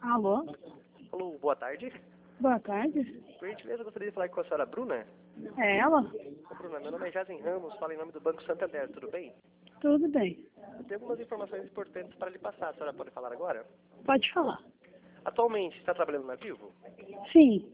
Alô? Alô, boa tarde. Boa tarde. Por gentileza, eu gostaria de falar com a senhora Bruna. É ela? Ô, Bruna, meu nome é Jazen Ramos, falo em nome do Banco Santander, tudo bem? Tudo bem. Eu tenho algumas informações importantes para lhe passar, a senhora pode falar agora? Pode falar. Atualmente, está trabalhando na Vivo? Sim.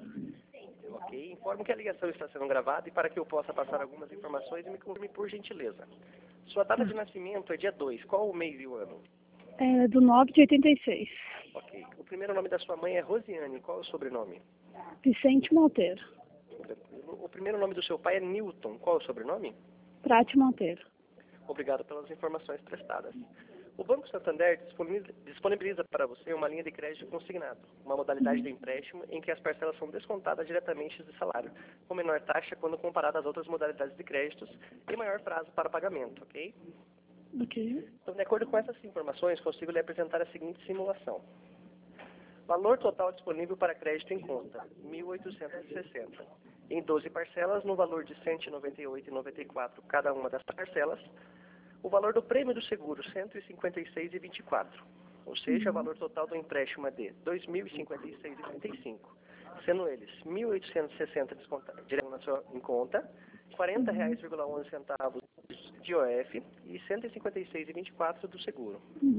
Ok, informo que a ligação está sendo gravada e para que eu possa passar algumas informações, me confirme por gentileza. Sua data de nascimento é dia 2, qual o mês e o ano? É do 9 de 86. Ok, o primeiro nome da sua mãe é Rosiane, qual é o sobrenome? Vicente Monteiro. Tranquilo. O primeiro nome do seu pai é Newton, qual é o sobrenome? Prate Monteiro. Obrigado pelas informações prestadas. O Banco Santander disponibiliza para você uma linha de crédito consignado, uma modalidade de empréstimo em que as parcelas são descontadas diretamente do salário, com menor taxa quando comparada às outras modalidades de créditos e maior prazo para pagamento, ok? Ok. Então, de acordo com essas informações, consigo lhe apresentar a seguinte simulação. Valor total disponível para crédito em conta, R$ 1.860. Em 12 parcelas, no valor de R$ 198,94 cada uma das parcelas. O valor do prêmio do seguro, R$ 156,24. Ou seja, o valor total do empréstimo é de R$ 2.056,35. Sendo eles R$ 1.860 direto na sua em conta, R$ 40,11 de IOF e R$ 156,24 do seguro.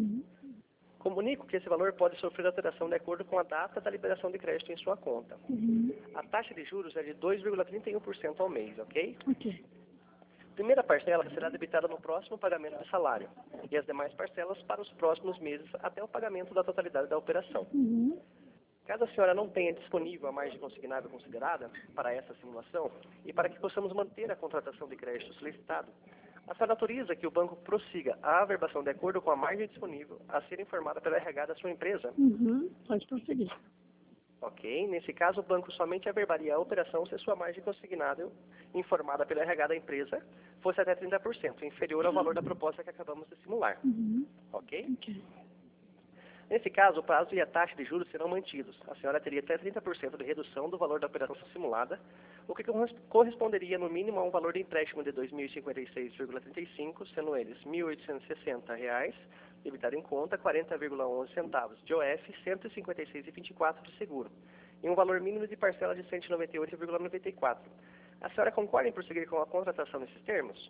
Comunico que esse valor pode sofrer alteração de acordo com a data da liberação de crédito em sua conta. A taxa de juros é de 2,31% ao mês, ok? Ok. Primeira parcela será debitada no próximo pagamento do salário e as demais parcelas para os próximos meses até o pagamento da totalidade da operação. Caso a senhora não tenha disponível a margem consignável considerada para essa simulação e para que possamos manter a contratação de crédito solicitado, a senhora autoriza que o banco prossiga a averbação de acordo com a margem disponível a ser informada pela RH da sua empresa? Pode prosseguir. Ok, nesse caso o banco somente averbaria a operação se sua margem consignável informada pela RH da empresa fosse até 30%, inferior ao valor da proposta que acabamos de simular. Ok? Ok. Nesse caso, o prazo e a taxa de juros serão mantidos. A senhora teria até 30% de redução do valor da operação simulada, o que corresponderia no mínimo a um valor de empréstimo de R$ 2.056,35, sendo eles R$ 1.860, debitado em conta, 40,11 centavos de IOF, 156,24 de seguro, e um valor mínimo de parcela de 198,94. A senhora concorda em prosseguir com a contratação nesses termos?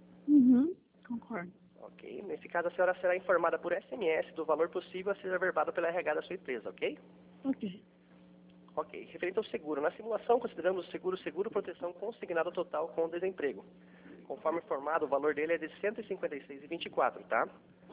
Concordo. Ok. Nesse caso, a senhora será informada por SMS do valor possível a ser averbado pela RH da sua empresa, ok? Ok. Ok. Referente ao seguro. Na simulação, consideramos o seguro proteção consignado total com desemprego. Conforme informado, o valor dele é de R$ 156,24, tá?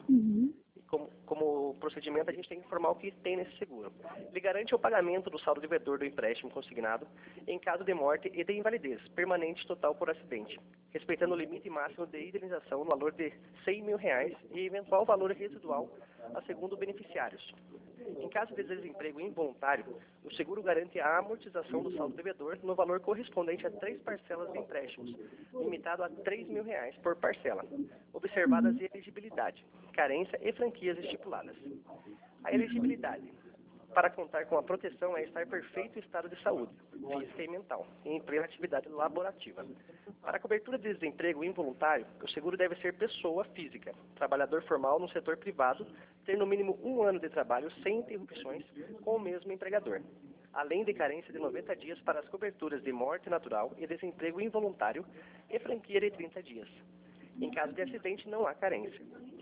E como procedimento, a gente tem que informar o que tem nesse seguro. Ele garante o pagamento do saldo devedor do empréstimo consignado em caso de morte e de invalidez permanente total por acidente, respeitando o limite máximo de indenização no valor de R$ 100.000 e eventual valor residual a segundo beneficiários. Em caso de desemprego involuntário, o seguro garante a amortização do saldo devedor no valor correspondente a 3 parcelas de empréstimos, limitado a R$ 3.000 por parcela, observadas a elegibilidade, carência e franquias estipuladas. A elegibilidade para contar com a proteção é estar em perfeito estado de saúde, física e mental, e em plena atividade laborativa. Para a cobertura de desemprego involuntário, o seguro deve ser pessoa física, trabalhador formal no setor privado, ter no mínimo 1 ano de trabalho sem interrupções com o mesmo empregador, além de carência de 90 dias para as coberturas de morte natural e desemprego involuntário e franquia de 30 dias. Em caso de acidente, não há carência.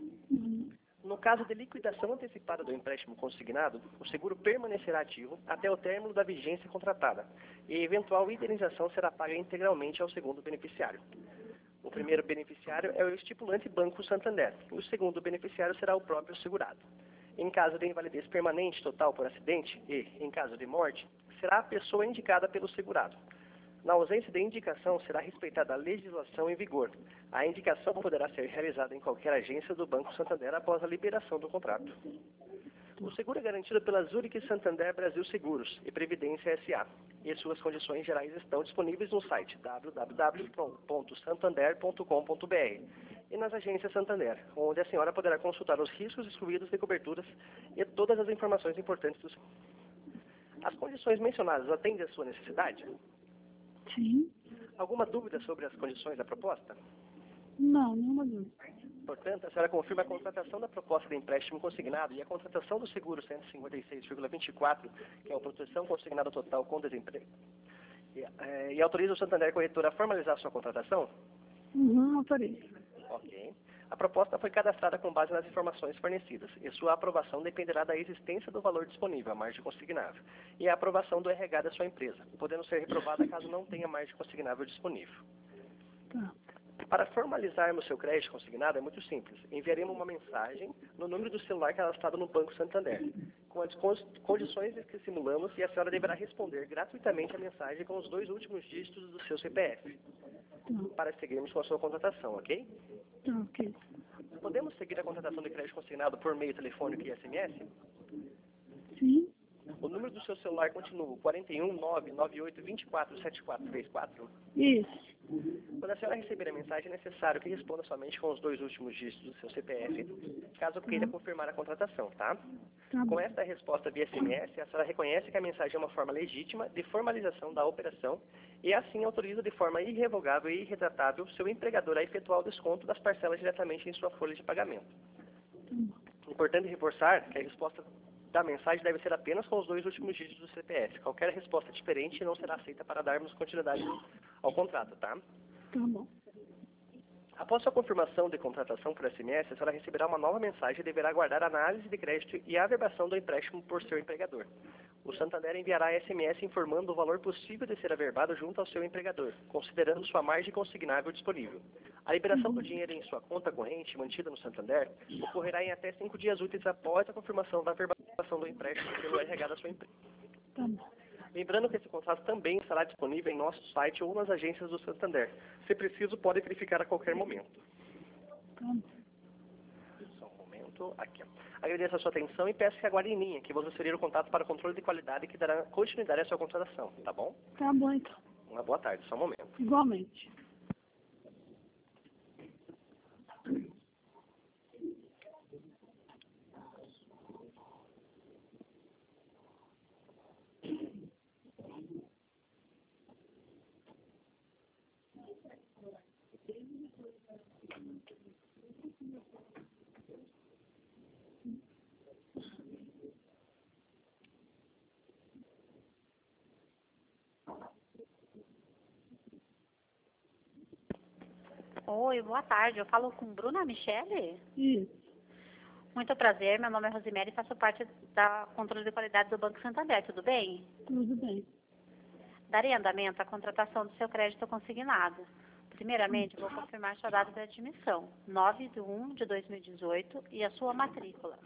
No caso de liquidação antecipada do empréstimo consignado, o seguro permanecerá ativo até o término da vigência contratada e a eventual indenização será paga integralmente ao segundo beneficiário. O primeiro beneficiário é o estipulante Banco Santander e o segundo beneficiário será o próprio segurado. Em caso de invalidez permanente total por acidente e, em caso de morte, será a pessoa indicada pelo segurado. Na ausência de indicação, será respeitada a legislação em vigor. A indicação poderá ser realizada em qualquer agência do Banco Santander após a liberação do contrato. O seguro é garantido pela Zurich Santander Brasil Seguros e Previdência S.A. e suas condições gerais estão disponíveis no site www.santander.com.br e nas agências Santander, onde a senhora poderá consultar os riscos excluídos de coberturas e todas as informações importantes do seguro. As condições mencionadas atendem à sua necessidade? Sim. Alguma dúvida sobre as condições da proposta? Não, nenhuma dúvida. Portanto, a senhora confirma a contratação da proposta de empréstimo consignado e a contratação do seguro 156,24, que é a proteção consignada total com desemprego, e autoriza o Santander Corretora a formalizar sua contratação? Autorizo. Ok. A proposta foi cadastrada com base nas informações fornecidas e sua aprovação dependerá da existência do valor disponível, a margem consignável, e a aprovação do RH da sua empresa, podendo ser reprovada caso não tenha margem consignável disponível. Tá. Para formalizarmos seu crédito consignado é muito simples. Enviaremos uma mensagem no número do celular cadastrado no Banco Santander, com as condições que simulamos, e a senhora deverá responder gratuitamente a mensagem com os 2 últimos dígitos do seu CPF, para seguirmos com a sua contratação, ok? Tá, ok. Podemos seguir a contratação de crédito consignado por meio telefônico e SMS? Sim. O número do seu celular continua o 41998247434? Isso. Quando a senhora receber a mensagem, é necessário que responda somente com os 2 últimos dígitos do seu CPF, caso queira confirmar a contratação, tá? Tá bom. Com esta resposta via SMS, a senhora reconhece que a mensagem é uma forma legítima de formalização da operação e assim autoriza de forma irrevogável e irretratável seu empregador a efetuar o desconto das parcelas diretamente em sua folha de pagamento. Importante reforçar que a resposta da mensagem deve ser apenas com os 2 últimos dígitos do CPF. Qualquer resposta diferente não será aceita para darmos continuidade ao contrato, tá? Tá bom. Após sua confirmação de contratação por SMS, a senhora receberá uma nova mensagem e deverá aguardar a análise de crédito e a averbação do empréstimo por seu empregador. O Santander enviará SMS informando o valor possível de ser averbado junto ao seu empregador, considerando sua margem consignável disponível. A liberação do dinheiro em sua conta corrente, mantida no Santander, ocorrerá em até 5 dias úteis após a confirmação da averbação do empréstimo pelo RH da sua empresa. Tá bom. Lembrando que esse contrato também estará disponível em nosso site ou nas agências do Santander. Se preciso, pode verificar a qualquer momento. Tá bom. Só um momento. Aqui, ó. Agradeço a sua atenção e peço que aguarde em linha, que vou transferir o contato para o controle de qualidade que dará continuidade à sua contratação, tá bom? Tá bom, então. Uma boa tarde, só um momento. Igualmente. Oi, boa tarde. Eu falo com Bruna Michele? Isso. Muito prazer, meu nome é Rosemary e faço parte da controle de qualidade do Banco Santander, tudo bem? Tudo bem. Darei andamento à contratação do seu crédito consignado. Primeiramente, vou confirmar sua data de admissão, 9/1/2018, e a sua matrícula,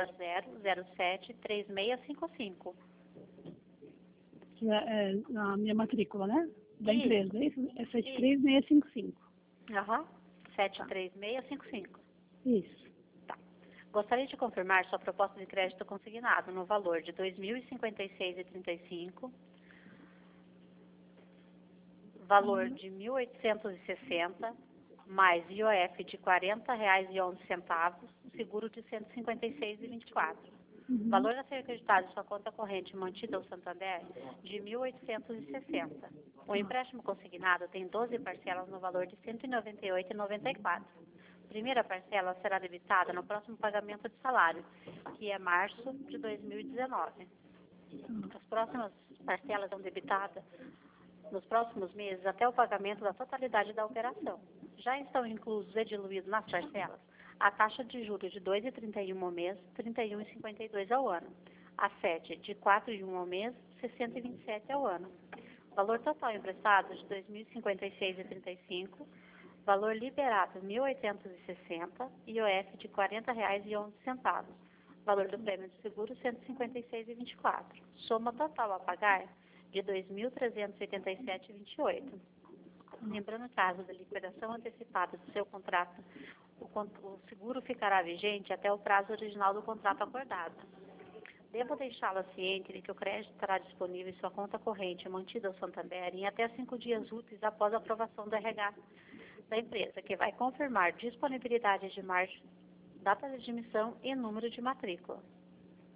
00073655. Que é a minha matrícula, né? Da Isso. empresa, é isso? É 73655. Aham, 73655. Isso. Tá. Gostaria de confirmar sua proposta de crédito consignado no valor de R$ 2.056,35, valor de R$ 1.860, mais IOF de R$ 40,11, seguro de R$ 156,24. Valor a ser acreditado em sua conta corrente mantida ao Santander de R$ 1.860. O empréstimo consignado tem 12 parcelas no valor de R$ 198,94. Primeira parcela será debitada no próximo pagamento de salário, que é março de 2019. As próximas parcelas são debitadas nos próximos meses até o pagamento da totalidade da operação. Já estão inclusos e diluídos nas parcelas a taxa de juros de 2,31 ao mês, 31,52 ao ano. A 7 de 4,1 ao mês, 60,27 ao ano. Valor total emprestado de R$ 2.056,35. Valor liberado R$ 1.860. IOF de R$ 40,11. Valor do prêmio de seguro R$ 156,24. Soma total a pagar de R$ 2.387,28. Lembrando, caso da liquidação antecipada do seu contrato, o seguro ficará vigente até o prazo original do contrato acordado. Devo deixá-la ciente de que o crédito estará disponível em sua conta corrente mantida ao Santander em até 5 dias úteis após a aprovação do RH da empresa, que vai confirmar disponibilidade de margem, data de admissão e número de matrícula.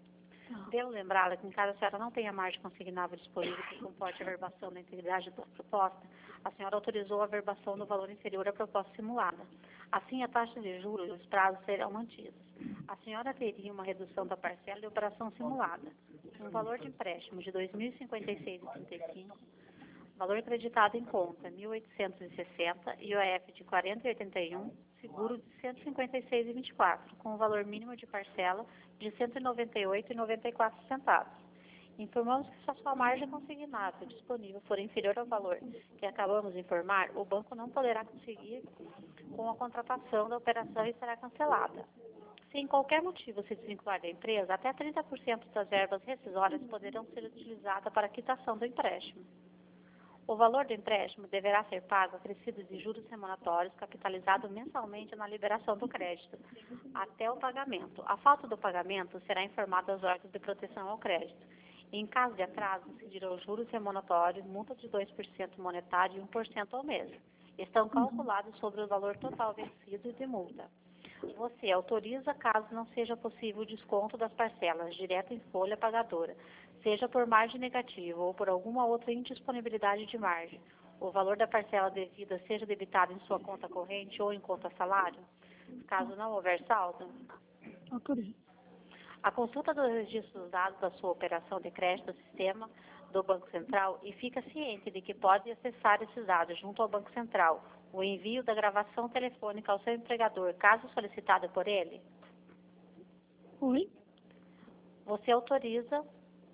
Devo lembrá-la que, em caso a senhora não tenha margem consignável disponível que comporte a verbação da integridade da proposta, a senhora autorizou a verbação do valor inferior à proposta simulada. Assim, a taxa de juros e os prazos serão mantidos. A senhora teria uma redução da parcela de operação simulada. Um valor de empréstimo de R$ 2.056,35, valor acreditado em conta R$ 1.860, IOF de R$ 40,81, seguro de R$ 156,24, com o valor mínimo de parcela de R$ 198,94. Informamos que se a sua margem consignável disponível for inferior ao valor que acabamos de informar, o banco não poderá conseguir com a contratação da operação e será cancelada. Se em qualquer motivo se desvincular da empresa, até 30% das verbas rescisórias poderão ser utilizadas para a quitação do empréstimo. O valor do empréstimo deverá ser pago acrescido de juros remuneratórios capitalizado mensalmente na liberação do crédito, até o pagamento. A falta do pagamento será informada aos órgãos de proteção ao crédito. Em caso de atraso, incidirão juros remuneratórios, multa de 2% monetário e 1% ao mês. Estão calculados sobre o valor total vencido e de multa. Você autoriza caso não seja possível o desconto das parcelas, direto em folha pagadora, seja por margem negativa ou por alguma outra indisponibilidade de margem. O valor da parcela devida seja debitado em sua conta corrente ou em conta salário, caso não houver saldo. Autorizo. A consulta dos registros dos dados da sua operação de crédito do sistema do Banco Central e fica ciente de que pode acessar esses dados junto ao Banco Central, o envio da gravação telefônica ao seu empregador, caso solicitado por ele. Oi? Você autoriza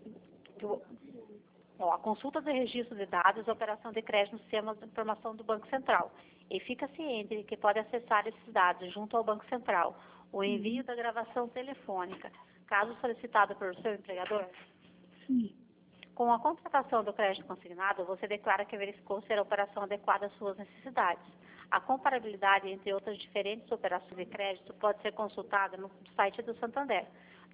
a consulta do registro de dados da operação de crédito no sistema de informação do Banco Central e fica ciente de que pode acessar esses dados junto ao Banco Central, o envio da gravação telefônica, caso solicitado por seu empregador? Sim. Com a contratação do crédito consignado, você declara que verificou ser a operação adequada às suas necessidades. A comparabilidade entre outras diferentes operações de crédito pode ser consultada no site do Santander,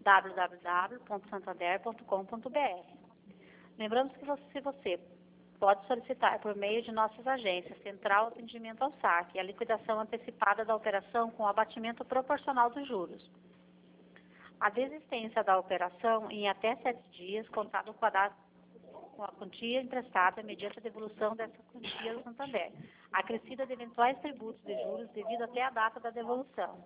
www.santander.com.br. Lembramos que você pode solicitar por meio de nossas agências Central Atendimento ao Saque a liquidação antecipada da operação com abatimento proporcional dos juros. A desistência da operação em até 7 dias, contado com a quantia emprestada mediante a devolução dessa quantia do Santander, acrescida de eventuais tributos de juros devido até a data da devolução.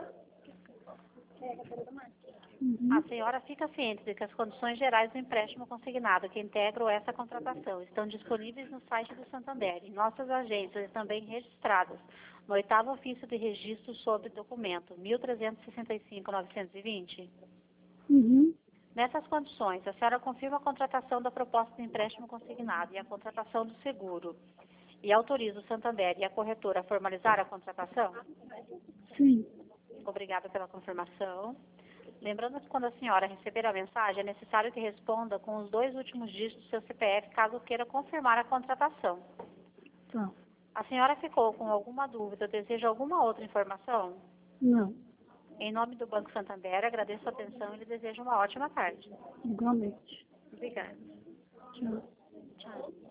A senhora fica ciente de que as condições gerais do empréstimo consignado que integram essa contratação estão disponíveis no site do Santander, em nossas agências e também registradas no 8º ofício de registro sobre documento 1365-920. Nessas condições, a senhora confirma a contratação da proposta de empréstimo consignado e a contratação do seguro e autoriza o Santander e a corretora a formalizar a contratação? Sim. Obrigada pela confirmação. Lembrando que quando a senhora receber a mensagem, é necessário que responda com os 2 últimos dígitos do seu CPF, caso queira confirmar a contratação. Tá. A senhora ficou com alguma dúvida ou deseja alguma outra informação? Não. Em nome do Banco Santander, agradeço a atenção e lhe desejo uma ótima tarde. Igualmente. Obrigada. Tchau. Tchau.